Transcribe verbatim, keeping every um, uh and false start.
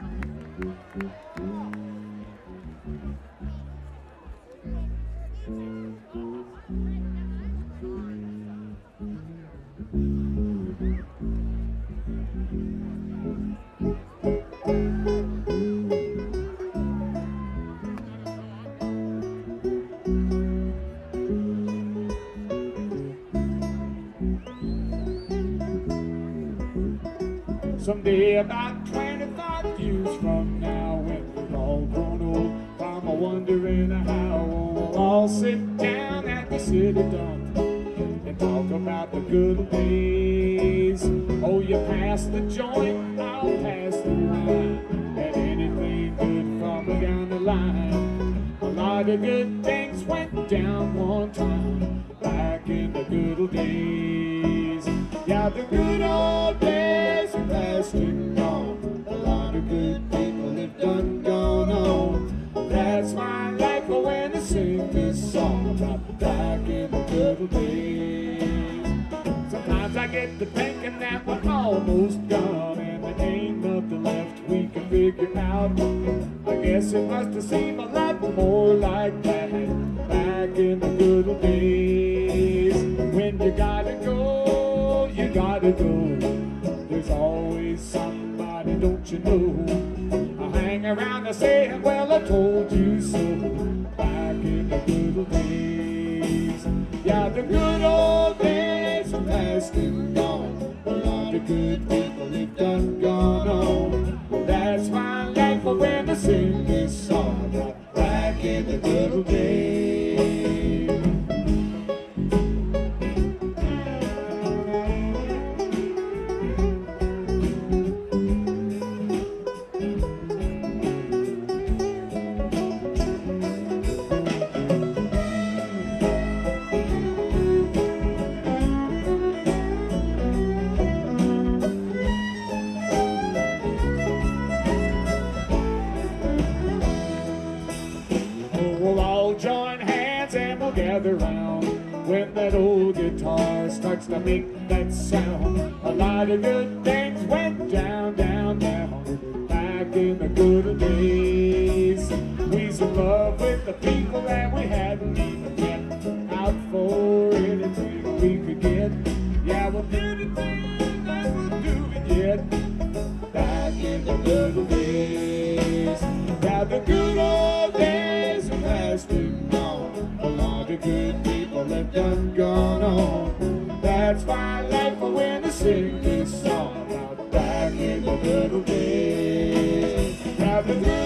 Someday about twenty-five years from now, when we're all grown old, I'm a wondering how we'll all sit down at the city dump and talk about the good old days. Oh, you pass the joint, I'll pass the wine, and anything good from down the line. A lot of good things went down one time, back in the good old days. Yeah, the good old days are past and gone. A lot of good people have done gone on. That's my life when I sing this song about back in the good old days. Sometimes I get to thinking that we're almost gone and there ain't nothing left we can figure out. I guess it must have seemed a lot more like that back in the good old days. When you gotta go, you gotta go. There's always somebody, don't you know? I hang around and say, well, I told you so. Back in the good old days. Yeah, the good old days are past and gone. A lot of good people have done gone on. That's my life when I sing this song. Back in the good old days. Gather round when that old guitar starts to make that sound. A lot of good things went down, down, down back in the good old days. We's in love with the people that we hadn't even met, out for anything we could get. Yeah, we'll do anything that we'll do it yet. Back in the good old days. Yeah, the good old days are past and gone. A lot of good people have done gone on. That's my life when I sing this song about back in the good old days. Yeah, the good